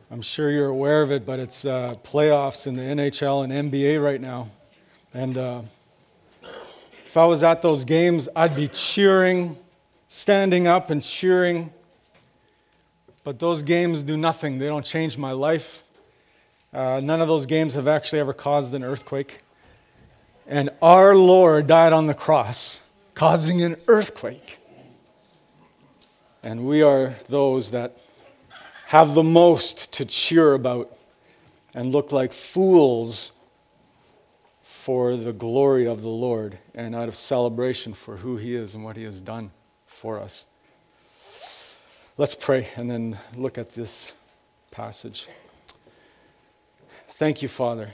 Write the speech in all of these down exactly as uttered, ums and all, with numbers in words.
I'm sure you're aware of it, but it's uh, playoffs in the N H L and N B A right now. And uh, if I was at those games, I'd be cheering, standing up and cheering. But those games do nothing. They don't change my life. Uh, none of those games have actually ever caused an earthquake. And our Lord died on the cross, causing an earthquake. And we are those that have the most to cheer about and look like fools for the glory of the Lord and out of celebration for who He is and what He has done for us. Let's pray and then look at this passage. Thank you, Father.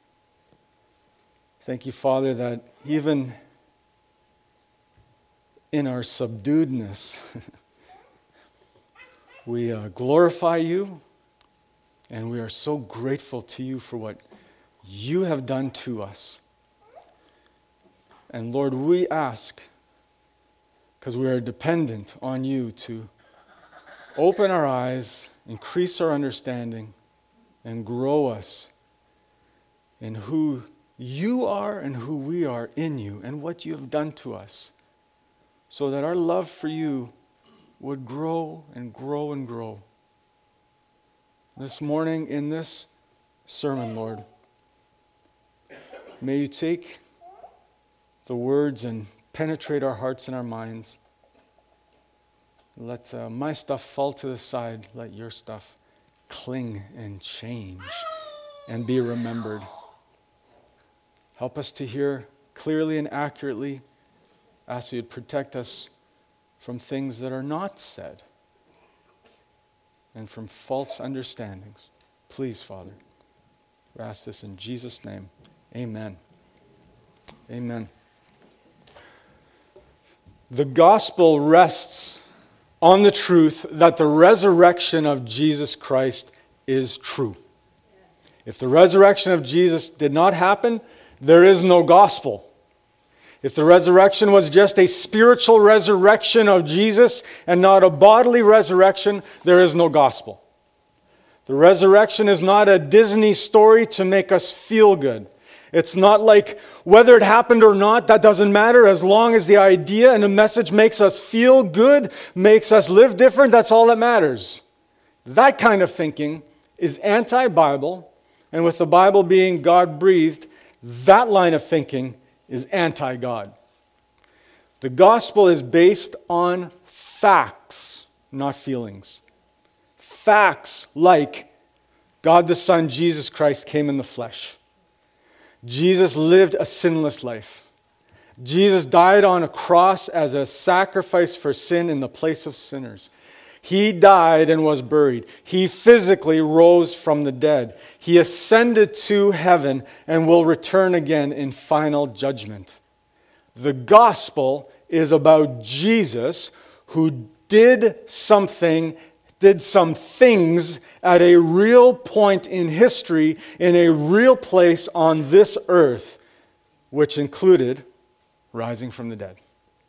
Thank you, Father, that even in our subduedness, we uh, glorify you, and we are so grateful to you for what you have done to us. And Lord, we ask, because we are dependent on you to open our eyes, increase our understanding, and grow us in who you are and who we are in you and what you have done to us, so that our love for you would grow and grow and grow. This morning in this sermon, Lord, may you take the words and penetrate our hearts and our minds. Let uh, my stuff fall to the side. Let your stuff cling and change and be remembered. Help us to hear clearly and accurately. Ask you to protect us from things that are not said and from false understandings. Please, Father, we ask this in Jesus' name. Amen. Amen. The gospel rests on the truth that the resurrection of Jesus Christ is true. If the resurrection of Jesus did not happen, there is no gospel. If the resurrection was just a spiritual resurrection of Jesus and not a bodily resurrection, there is no gospel. The resurrection is not a Disney story to make us feel good. It's not like whether it happened or not, that doesn't matter. As long as the idea and the message makes us feel good, makes us live different, that's all that matters. That kind of thinking is anti-Bible, and with the Bible being God-breathed, that line of thinking is anti-God. The gospel is based on facts, not feelings. Facts like God the Son, Jesus Christ, came in the flesh. Jesus lived a sinless life. Jesus died on a cross as a sacrifice for sin in the place of sinners. He died and was buried. He physically rose from the dead. He ascended to heaven and will return again in final judgment. The gospel is about Jesus, who did something, did some things at a real point in history, in a real place on this earth, which included rising from the dead.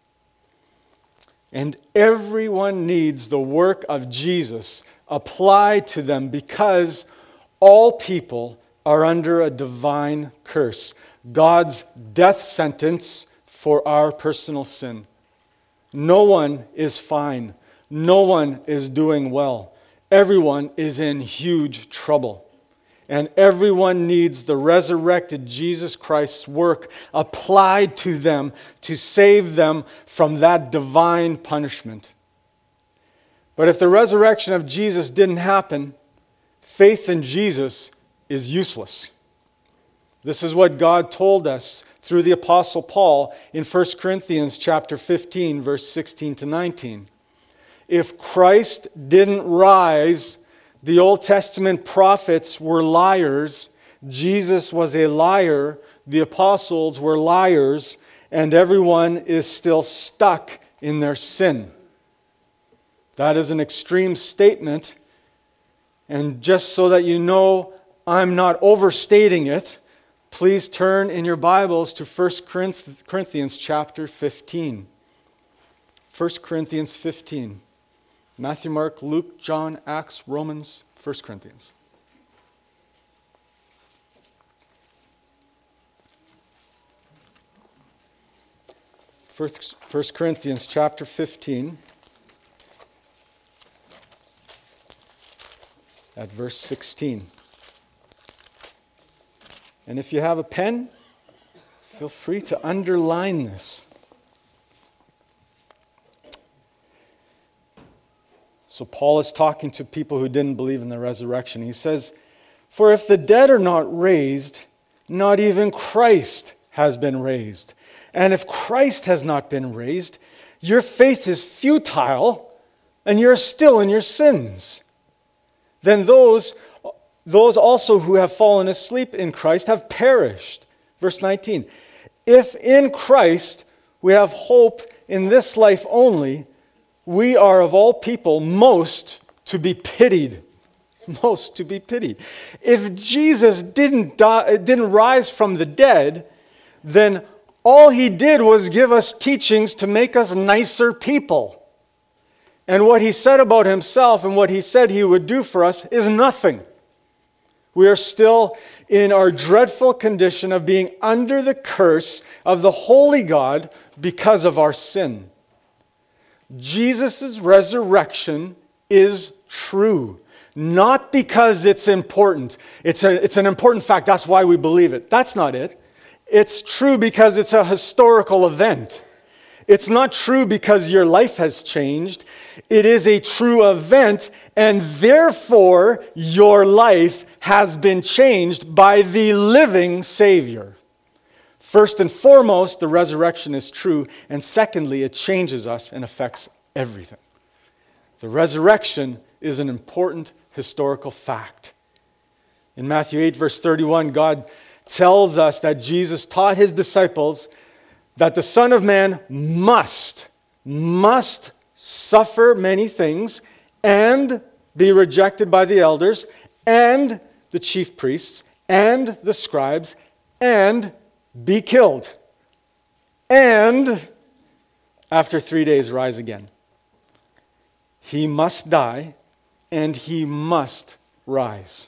And everyone needs the work of Jesus applied to them, because all people are under a divine curse, God's death sentence for our personal sin. No one is fine. No one is doing well. Everyone is in huge trouble. And everyone needs the resurrected Jesus Christ's work applied to them to save them from that divine punishment. But if the resurrection of Jesus didn't happen, faith in Jesus is useless. This is what God told us through the Apostle Paul in First Corinthians chapter fifteen, verse sixteen to nineteen. If Christ didn't rise, the Old Testament prophets were liars, Jesus was a liar, the apostles were liars, and everyone is still stuck in their sin. That is an extreme statement, and just so that you know I'm not overstating it, please turn in your Bibles to First Corinthians chapter fifteen. First Corinthians fifteen. Matthew, Mark, Luke, John, Acts, Romans, First Corinthians. First, First Corinthians chapter fifteen, at verse sixteen. And if you have a pen, feel free to underline this. So Paul is talking to people who didn't believe in the resurrection. He says, "For if the dead are not raised, not even Christ has been raised. And if Christ has not been raised, your faith is futile, and you're still in your sins. Then those, those also who have fallen asleep in Christ have perished." Verse nineteen, "If in Christ we have hope in this life only, we are of all people most to be pitied." Most to be pitied. If Jesus didn't die, didn't rise from the dead, then all he did was give us teachings to make us nicer people. And what he said about himself and what he said he would do for us is nothing. We are still in our dreadful condition of being under the curse of the holy God because of our sin. Jesus' resurrection is true. Not because it's important. It's, a, it's an important fact. That's why we believe it. That's not it. It's true because it's a historical event. It's not true because your life has changed. It is a true event, and therefore your life has been changed by the living Savior. First and foremost, the resurrection is true, and secondly, it changes us and affects everything. The resurrection is an important historical fact. In Matthew eight, verse thirty-one, God tells us that Jesus taught his disciples that the Son of Man must, must suffer many things and be rejected by the elders and the chief priests and the scribes and be killed. And after three days rise again. He must die and he must rise.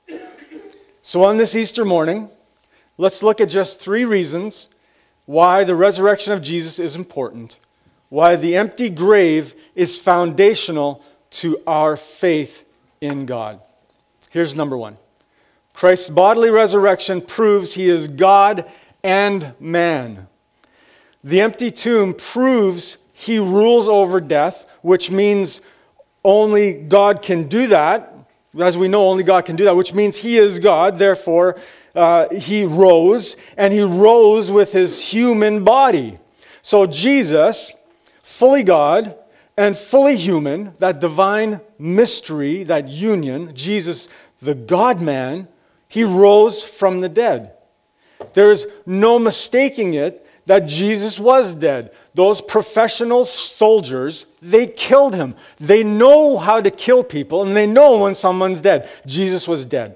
So on this Easter morning, let's look at just three reasons why the resurrection of Jesus is important, why the empty grave is foundational to our faith in God. Here's number one. Christ's bodily resurrection proves he is God and man. The empty tomb proves he rules over death, which means only God can do that. As we know, only God can do that, which means he is God. Therefore, uh, he rose, and he rose with his human body. So Jesus, fully God and fully human, that divine mystery, that union, Jesus, the God-man, he rose from the dead. There is no mistaking it that Jesus was dead. Those professional soldiers, they killed him. They know how to kill people, and they know when someone's dead. Jesus was dead.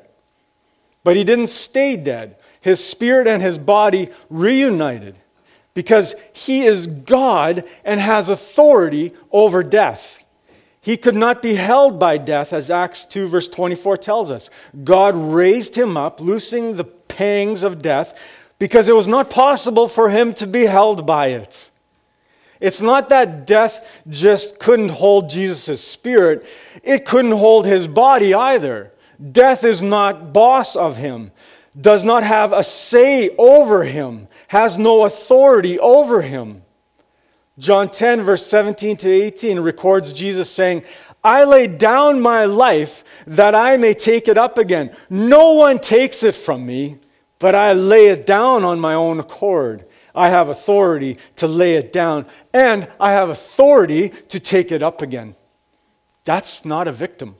But he didn't stay dead. His spirit and his body reunited because he is God and has authority over death. He could not be held by death, as Acts two verse twenty-four tells us. God raised him up, loosing the pangs of death, because it was not possible for him to be held by it. It's not that death just couldn't hold Jesus' spirit. It couldn't hold his body either. Death is not boss of him, does not have a say over him, has no authority over him. John ten, verse seventeen to eighteen records Jesus saying, "I lay down my life that I may take it up again. No one takes it from me, but I lay it down on my own accord. I have authority to lay it down, and I have authority to take it up again." That's not a victim.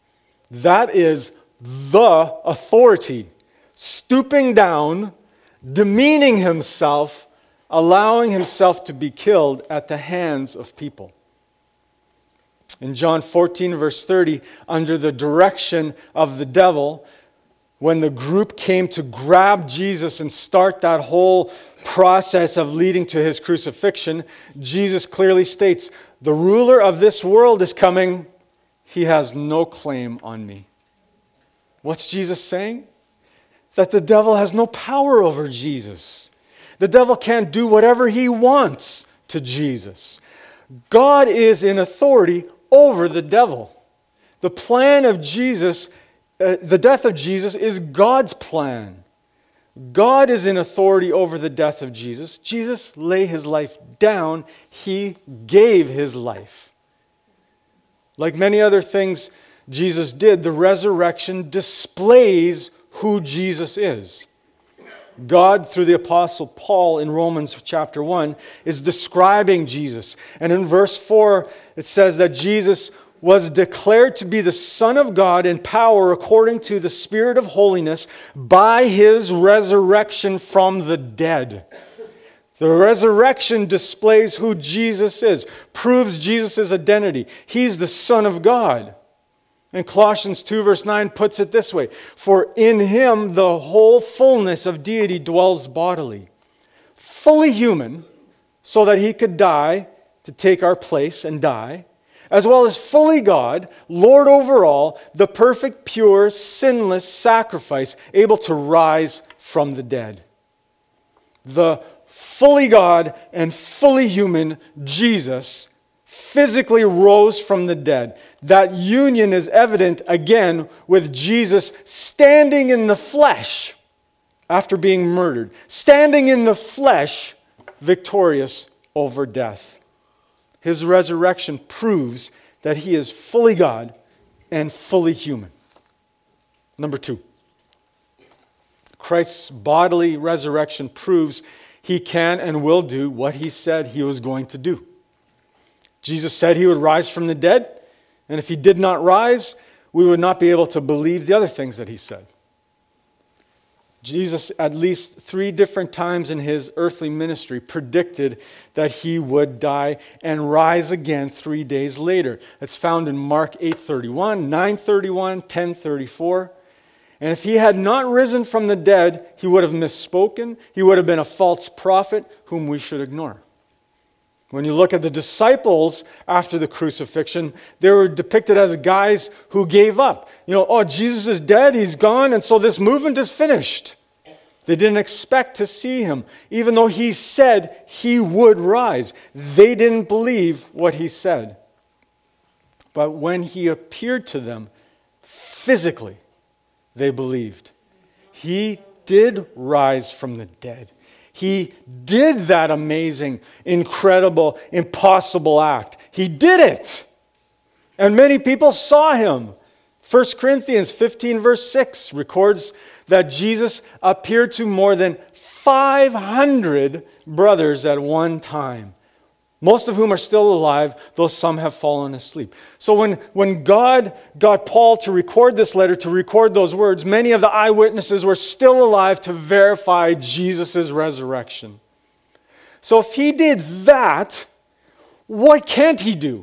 That is the authority. Stooping down, demeaning himself, allowing himself to be killed at the hands of people. In John fourteen, verse thirty, under the direction of the devil, when the group came to grab Jesus and start that whole process of leading to his crucifixion, Jesus clearly states, "The ruler of this world is coming. He has no claim on me." What's Jesus saying? That the devil has no power over Jesus. The devil can't do whatever he wants to Jesus. God is in authority over the devil. The plan of Jesus, uh, the death of Jesus is God's plan. God is in authority over the death of Jesus. Jesus laid his life down. He gave his life. Like many other things Jesus did, the resurrection displays who Jesus is. God, through the Apostle Paul in Romans chapter one, is describing Jesus. And in verse four, it says that Jesus was declared to be the Son of God in power according to the Spirit of holiness by his resurrection from the dead. The resurrection displays who Jesus is, proves Jesus' identity. He's the Son of God. And Colossians two verse nine puts it this way, for in him the whole fullness of deity dwells bodily, fully human, so that he could die to take our place and die, as well as fully God, Lord over all, the perfect, pure, sinless sacrifice, able to rise from the dead. The fully God and fully human Jesus physically rose from the dead. That union is evident again with Jesus standing in the flesh after being murdered, standing in the flesh, victorious over death. His resurrection proves that he is fully God and fully human. Number two, Christ's bodily resurrection proves he can and will do what he said he was going to do. Jesus said he would rise from the dead, and if he did not rise, we would not be able to believe the other things that he said. Jesus, at least three different times in his earthly ministry, predicted that he would die and rise again three days later. It's found in Mark eight thirty-one, nine thirty-one, ten thirty-four. And if he had not risen from the dead, he would have misspoken. He would have been a false prophet whom we should ignore. When you look at the disciples after the crucifixion, they were depicted as guys who gave up. You know, oh, Jesus is dead, he's gone, and so this movement is finished. They didn't expect to see him, even though he said he would rise. They didn't believe what he said. But when he appeared to them physically, they believed. He did rise from the dead. He did that amazing, incredible, impossible act. He did it. And many people saw him. First Corinthians fifteen verse six records that Jesus appeared to more than five hundred brothers at one time, most of whom are still alive, though some have fallen asleep. So when, when God got Paul to record this letter, to record those words, many of the eyewitnesses were still alive to verify Jesus' resurrection. So if he did that, what can't he do?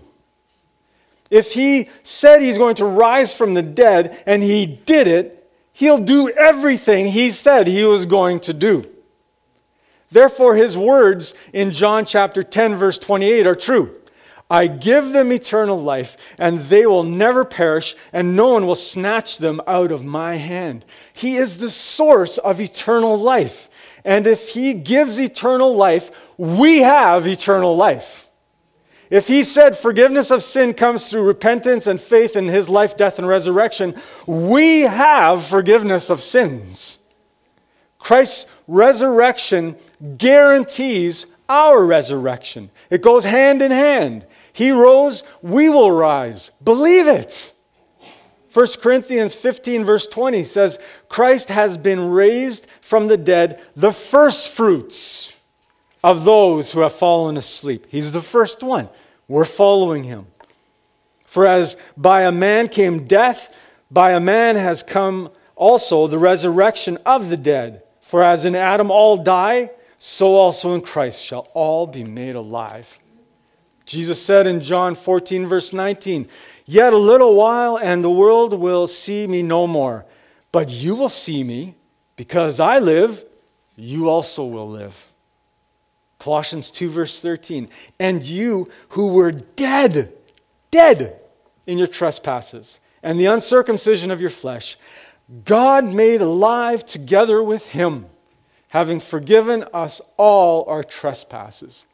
If he said he's going to rise from the dead and he did it, he'll do everything he said he was going to do. Therefore, his words in John chapter ten, verse twenty-eight are true. I give them eternal life, and they will never perish, and no one will snatch them out of my hand. He is the source of eternal life. And if he gives eternal life, we have eternal life. If he said forgiveness of sin comes through repentance and faith in his life, death, and resurrection, we have forgiveness of sins. Christ's resurrection guarantees our resurrection. It goes hand in hand. He rose, we will rise. Believe it. First Corinthians fifteen verse twenty says, Christ has been raised from the dead, the first fruits of those who have fallen asleep. He's the first one. We're following him. For as by a man came death, by a man has come also the resurrection of the dead. For as in Adam all die, so also in Christ shall all be made alive. Jesus said in John fourteen, verse nineteen, Yet a little while, and the world will see me no more. But you will see me, because I live, you also will live. Colossians two, verse thirteen, And you who were dead, dead in your trespasses, and the uncircumcision of your flesh, God made alive together with him, having forgiven us all our trespasses.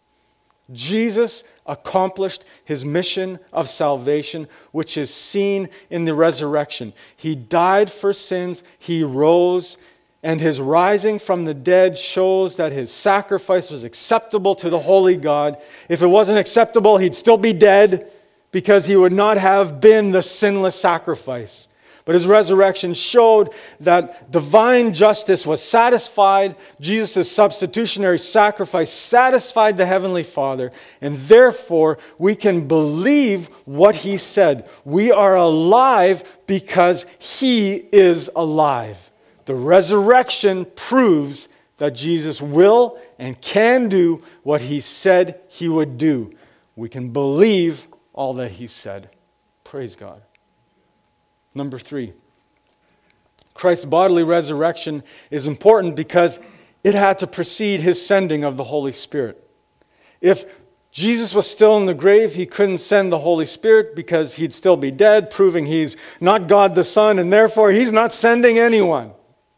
Jesus accomplished his mission of salvation, which is seen in the resurrection. He died for sins, he rose, and his rising from the dead shows that his sacrifice was acceptable to the holy God. If it wasn't acceptable, he'd still be dead because he would not have been the sinless sacrifice. But his resurrection showed that divine justice was satisfied. Jesus' substitutionary sacrifice satisfied the Heavenly Father. And therefore, we can believe what he said. We are alive because he is alive. The resurrection proves that Jesus will and can do what he said he would do. We can believe all that he said. Praise God. Number three, Christ's bodily resurrection is important because it had to precede his sending of the Holy Spirit. If Jesus was still in the grave, he couldn't send the Holy Spirit because he'd still be dead, proving he's not God the Son, and therefore he's not sending anyone.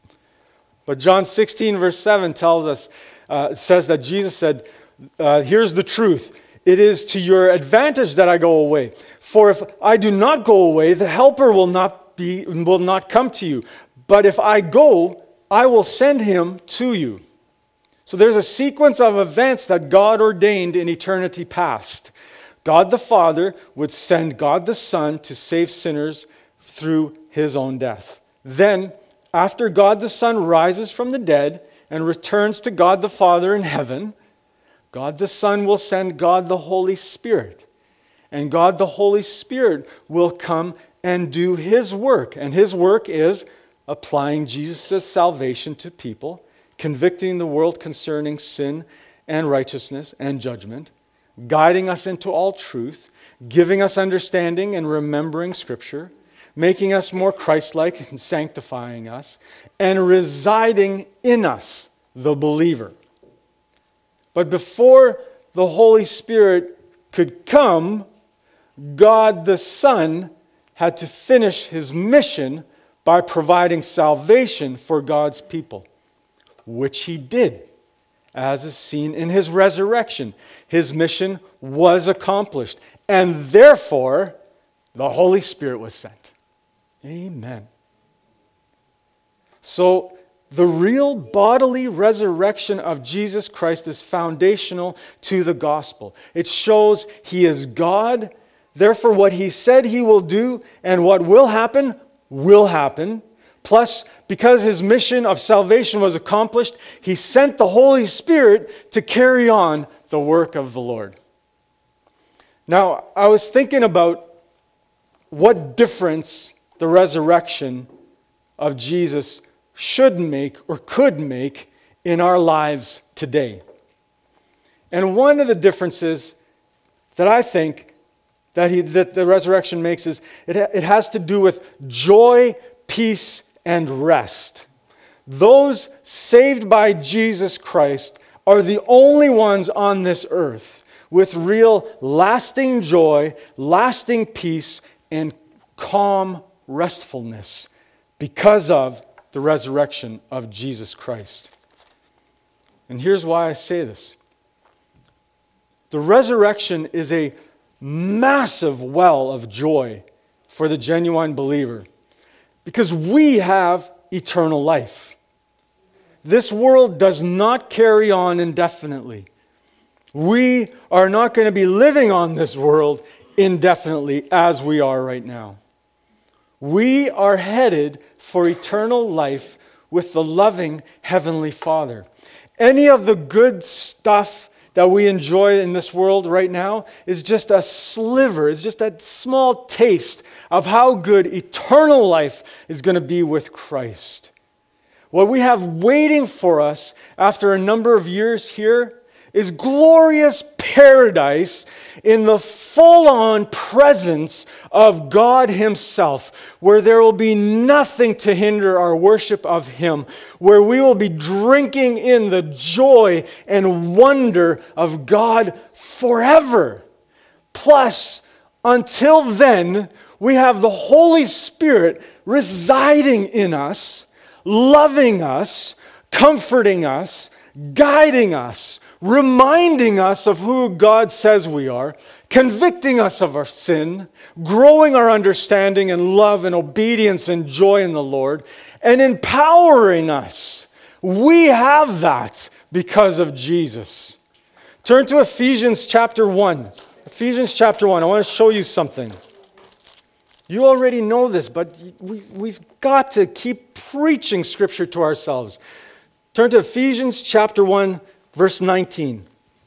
But John sixteen verse seven tells us, uh, says that Jesus said, uh, here's the truth. It is to your advantage that I go away. For if I do not go away, the helper will not be, will not come to you. But if I go, I will send him to you. So there's a sequence of events that God ordained in eternity past. God the Father would send God the Son to save sinners through his own death. Then, after God the Son rises from the dead and returns to God the Father in heaven, God the Son will send God the Holy Spirit. And God the Holy Spirit will come and do his work. And his work is applying Jesus' salvation to people, convicting the world concerning sin and righteousness and judgment, guiding us into all truth, giving us understanding and remembering Scripture, making us more Christ-like and sanctifying us, and residing in us, the believer. But before the Holy Spirit could come, God the Son had to finish his mission by providing salvation for God's people, which he did, as is seen in his resurrection. His mission was accomplished, and therefore the Holy Spirit was sent. Amen. So, the real bodily resurrection of Jesus Christ is foundational to the gospel. It shows he is God. Therefore, what he said he will do and what will happen, will happen. Plus, because his mission of salvation was accomplished, he sent the Holy Spirit to carry on the work of the Lord. Now, I was thinking about what difference the resurrection of Jesus should make or could make in our lives today. And one of the differences that I think that, he, that the resurrection makes is it, ha- it has to do with joy, peace, and rest. Those saved by Jesus Christ are the only ones on this earth with real lasting joy, lasting peace, and calm restfulness because of the resurrection of Jesus Christ. And here's why I say this. The resurrection is a massive well of joy for the genuine believer because we have eternal life. This world does not carry on indefinitely. We are not going to be living on this world indefinitely as we are right now. We are headed for eternal life with the loving Heavenly Father. Any of the good stuff that we enjoy in this world right now is just a sliver, it's just a small taste of how good eternal life is going to be with Christ. What we have waiting for us after a number of years here is glorious paradise in the full-on presence of God Himself, where there will be nothing to hinder our worship of Him, where we will be drinking in the joy and wonder of God forever. Plus, until then, we have the Holy Spirit residing in us, loving us, comforting us, guiding us, reminding us of who God says we are, convicting us of our sin, growing our understanding and love and obedience and joy in the Lord, and empowering us. We have that because of Jesus. Turn to Ephesians chapter one. Ephesians chapter one. I want to show you something. You already know this, but we, we've got to keep preaching Scripture to ourselves. Turn to Ephesians chapter one, verse nineteen.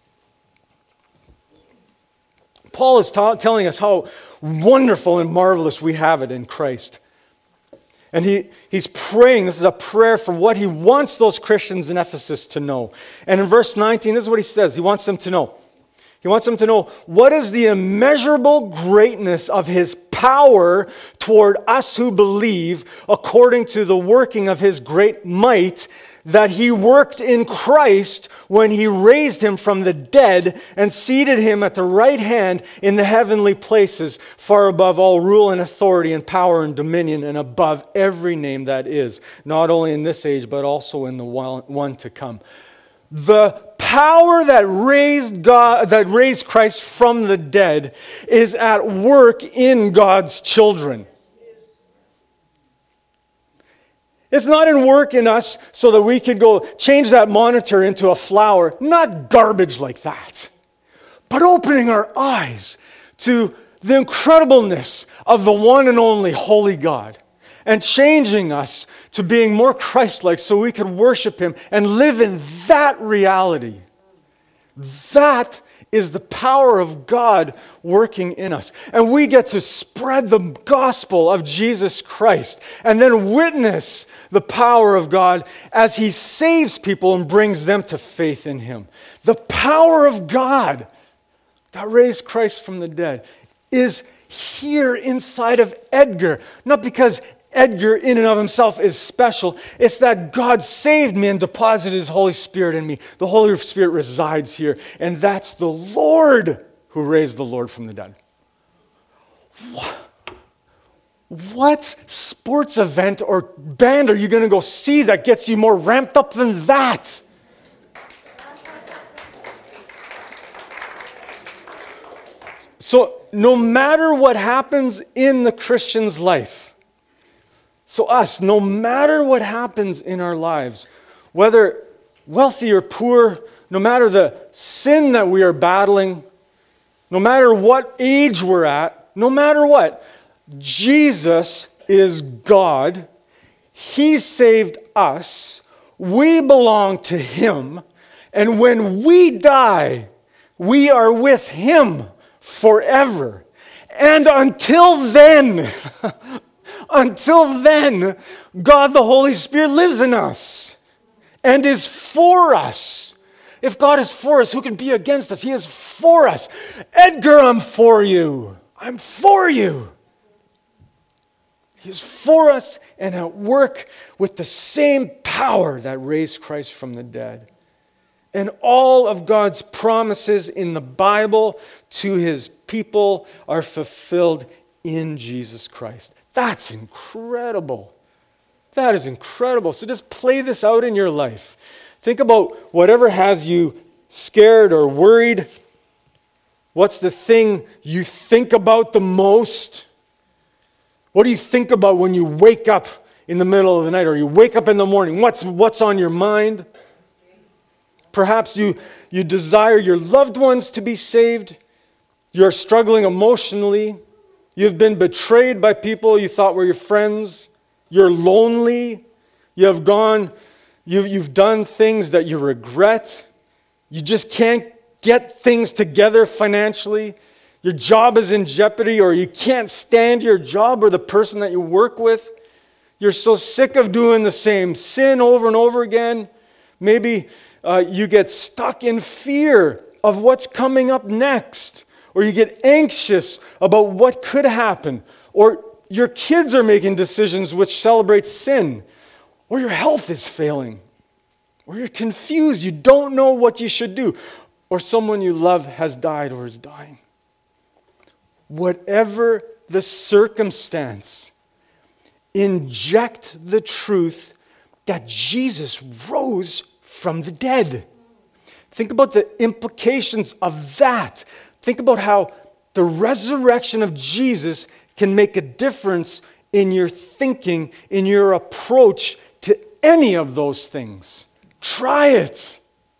Paul is ta- telling us how wonderful and marvelous we have it in Christ. And he, he's praying, this is a prayer for what he wants those Christians in Ephesus to know. And in verse nineteen, this is what he says. He wants them to know. He wants them to know what is the immeasurable greatness of his power toward us who believe, according to the working of his great might, that he worked in Christ when he raised him from the dead and seated him at the right hand in the heavenly places, far above all rule and authority and power and dominion, and above every name that is, not only in this age, but also in the one to come. The power that raised God, that raised Christ from the dead is at work in God's children. It's not in work in us so that we could go change that monitor into a flower, not garbage like that, but opening our eyes to the incredibleness of the one and only holy God and changing us to being more Christ-like so we could worship him and live in that reality. That is the power of God working in us. And we get to spread the gospel of Jesus Christ and then witness the power of God as he saves people and brings them to faith in him. The power of God that raised Christ from the dead is here inside of Edgar. Not because Edgar in and of himself is special. It's that God saved me and deposited his Holy Spirit in me. The Holy Spirit resides here. And that's the Lord who raised the Lord from the dead. What, what sports event or band are you going to go see that gets you more ramped up than that? So no matter what happens in the Christian's life, so us, no matter what happens in our lives, whether wealthy or poor, no matter the sin that we are battling, no matter what age we're at, no matter what, Jesus is God. He saved us. We belong to him. And when we die, we are with him forever. And until then... Until then, God the Holy Spirit lives in us and is for us. If God is for us, who can be against us? He is for us. Edgar, I'm for you. I'm for you. He is for us and at work with the same power that raised Christ from the dead. And all of God's promises in the Bible to his people are fulfilled in Jesus Christ. That's incredible. That is incredible. So just play this out in your life. Think about whatever has you scared or worried. What's the thing you think about the most? What do you think about when you wake up in the middle of the night or you wake up in the morning? What's, what's on your mind? Perhaps you, you desire your loved ones to be saved. You're struggling emotionally. You've been betrayed by people you thought were your friends. You're lonely. You have gone, you've, you've done things that you regret. You just can't get things together financially. Your job is in jeopardy, or you can't stand your job or the person that you work with. You're so sick of doing the same sin over and over again. Maybe uh, you get stuck in fear of what's coming up next. Or you get anxious about what could happen. Or your kids are making decisions which celebrate sin. Or your health is failing. Or you're confused. You don't know what you should do. Or someone you love has died or is dying. Whatever the circumstance. Inject the truth that Jesus rose from the dead. Think about the implications of that. Think about how the resurrection of Jesus can make a difference in your thinking, in your approach to any of those things. Try it.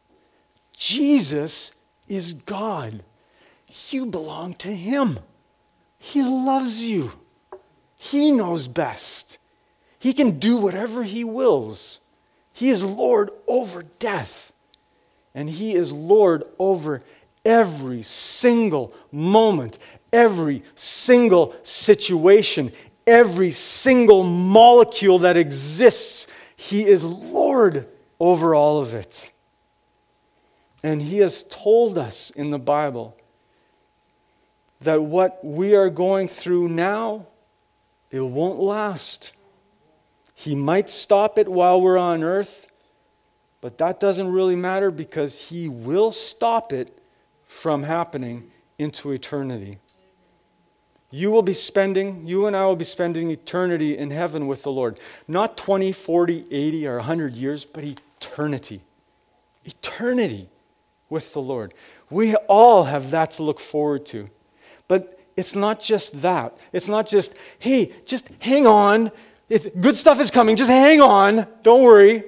Jesus is God. You belong to Him. He loves you. He knows best. He can do whatever He wills. He is Lord over death. And He is Lord over every single moment, every single situation, every single molecule that exists. He is Lord over all of it. And He has told us in the Bible that what we are going through now, it won't last. He might stop it while we're on earth, but that doesn't really matter because He will stop it from happening into eternity. You will be spending, you and I will be spending eternity in heaven with the Lord. Not twenty, forty, eighty, or one hundred years, but eternity. Eternity with the Lord. We all have that to look forward to. But it's not just that. It's not just, hey, just hang on. It, good stuff is coming. Just hang on. Don't worry.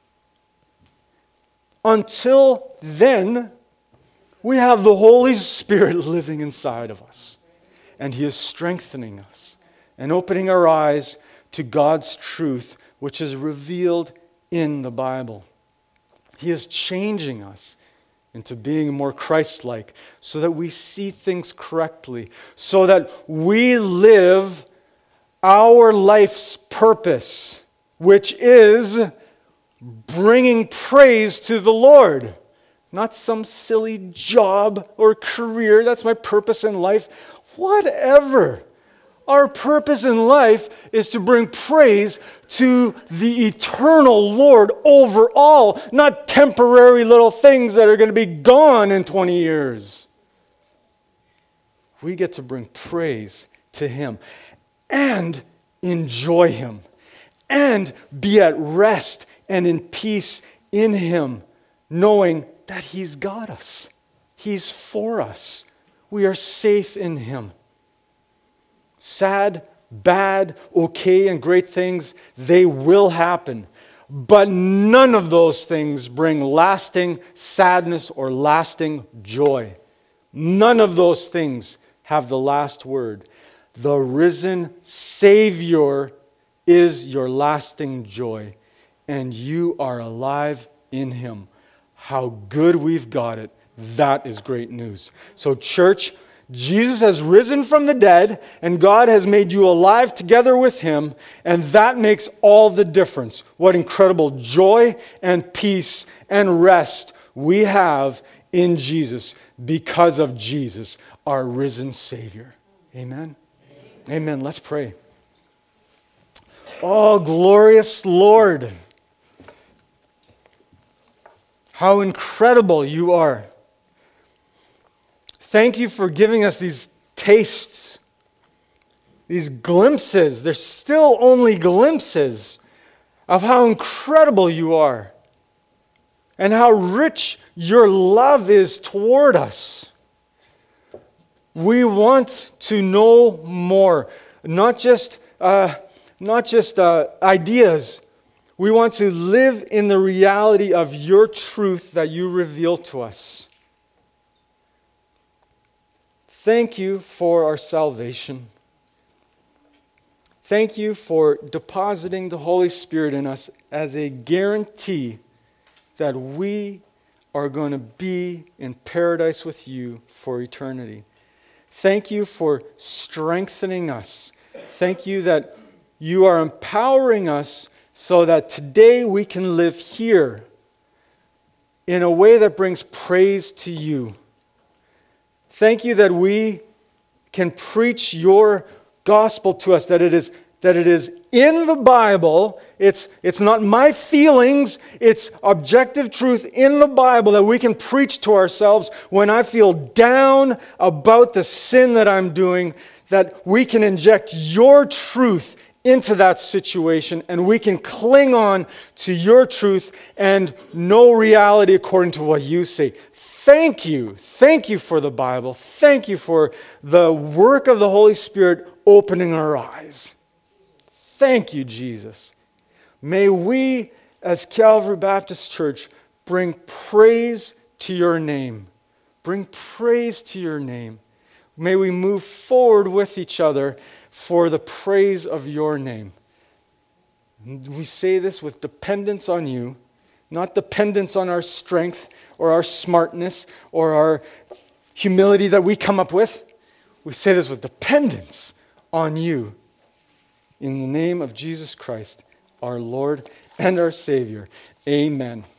Until then, we have the Holy Spirit living inside of us. And He is strengthening us and opening our eyes to God's truth, which is revealed in the Bible. He is changing us into being more Christ-like so that we see things correctly, so that we live our life's purpose, which is bringing praise to the Lord. Not some silly job or career. That's my purpose in life. Whatever. Our purpose in life is to bring praise to the eternal Lord over all, not temporary little things that are going to be gone in twenty years. We get to bring praise to Him and enjoy Him and be at rest and in peace in Him, knowing that He's got us. He's for us. We are safe in Him. Sad, bad, okay, and great things, they will happen. But none of those things bring lasting sadness or lasting joy. None of those things have the last word. The risen Savior is your lasting joy, and you are alive in Him. How good we've got it. That is great news. So, church, Jesus has risen from the dead, and God has made you alive together with Him, and that makes all the difference. What incredible joy and peace and rest we have in Jesus because of Jesus, our risen Savior. Amen? Amen. Amen. Let's pray. Oh, glorious Lord, how incredible You are. Thank You for giving us these tastes, these glimpses. They're still only glimpses of how incredible You are and how rich Your love is toward us. We want to know more, not just, uh, not just uh, ideas. We want to live in the reality of Your truth that You reveal to us. Thank You for our salvation. Thank You for depositing the Holy Spirit in us as a guarantee that we are going to be in paradise with You for eternity. Thank You for strengthening us. Thank You that You are empowering us so that today we can live here in a way that brings praise to You. Thank You that we can preach Your gospel to us, that it is that it is in the Bible. It's, it's not my feelings, it's objective truth in the Bible that we can preach to ourselves when I feel down about the sin that I'm doing, that we can inject your truth into that situation, and we can cling on to your truth and know reality according to what you say. Thank you. Thank you for the Bible. Thank you for the work of the Holy Spirit opening our eyes. Thank you, Jesus. May we, as Calvary Baptist Church, bring praise to your name. Bring praise to your name. May we move forward with each other for the praise of your name. We say this with dependence on you, not dependence on our strength or our smartness or our humility that we come up with. We say this with dependence on you. In the name of Jesus Christ, our Lord and our Savior. Amen.